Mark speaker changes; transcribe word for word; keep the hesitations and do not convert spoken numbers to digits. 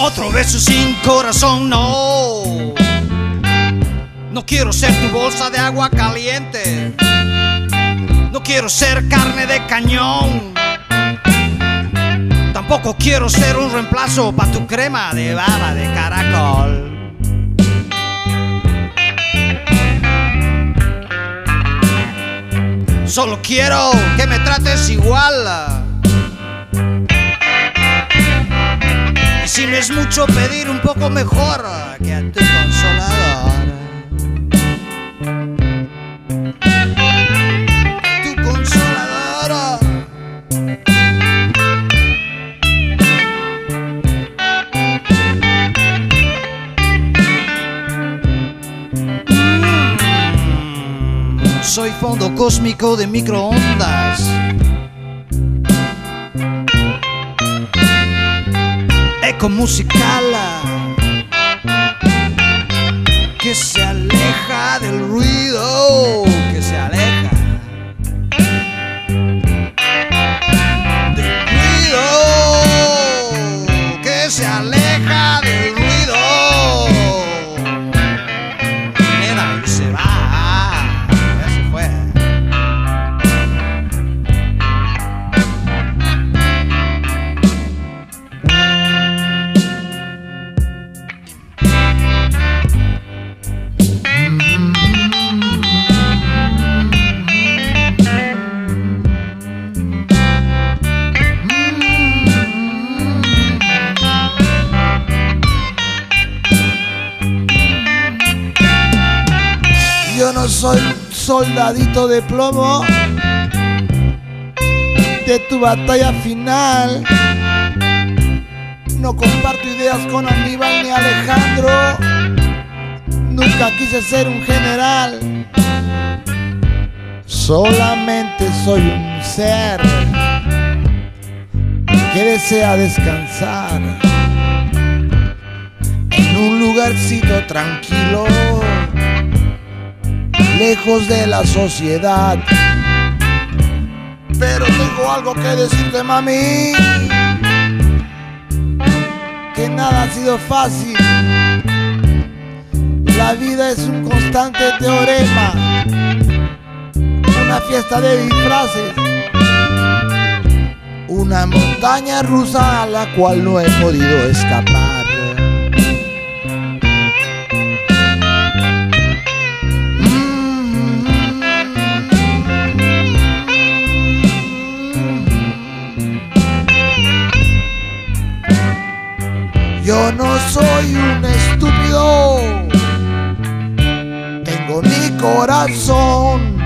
Speaker 1: Otro beso sin corazón, no. No quiero ser tu bolsa de agua caliente. No quiero ser carne de cañón. Tampoco quiero ser un reemplazo para tu crema de baba de caracol. Solo quiero que me trates igual. Y si no es mucho pedir, un poco mejor que a tu consolador. Tu consolador. Mm, soy fondo cósmico de microondas. Eco musical que se aleja del ruido, que se aleja del ruido, que se aleja del ruido. Nena, y se va, ya se fue.
Speaker 2: Yo no soy soldadito de plomo de tu batalla final. No comparto ideas con Aníbal ni Alejandro. Nunca quise ser un general. Solamente soy un ser que desea descansar en un lugarcito tranquilo, lejos de la sociedad. Pero tengo algo que decirte, mami, que nada ha sido fácil. La vida es un constante teorema, una fiesta de disfraces, una montaña rusa a la cual no he podido escapar. Yo no soy un estúpido, tengo mi corazón.